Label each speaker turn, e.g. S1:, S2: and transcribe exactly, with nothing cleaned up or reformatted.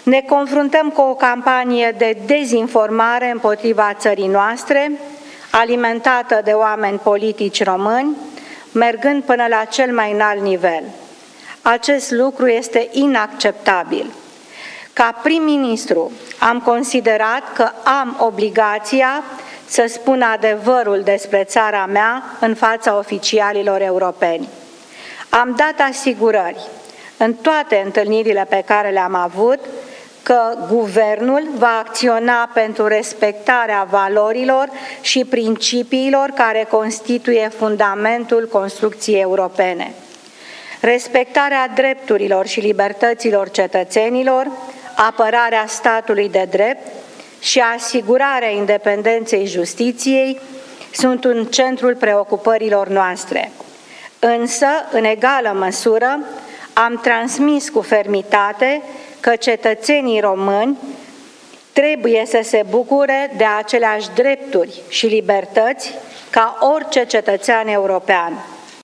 S1: Ne confruntăm cu o campanie de dezinformare împotriva țării noastre, alimentată de oameni politici români, mergând până la cel mai înalt nivel. Acest lucru este inacceptabil. Ca prim-ministru am considerat că am obligația să spun adevărul despre țara mea în fața oficialilor europeni. Am dat asigurări în toate întâlnirile pe care le-am avut că guvernul va acționa pentru respectarea valorilor și principiilor care constituie fundamentul construcției europene. Respectarea drepturilor și libertăților cetățenilor, apărarea statului de drept și asigurarea independenței justiției sunt în centrul preocupărilor noastre. Însă, în egală măsură, am transmis cu fermitate că cetățenii români trebuie să se bucure de aceleași drepturi și libertăți ca orice cetățean european.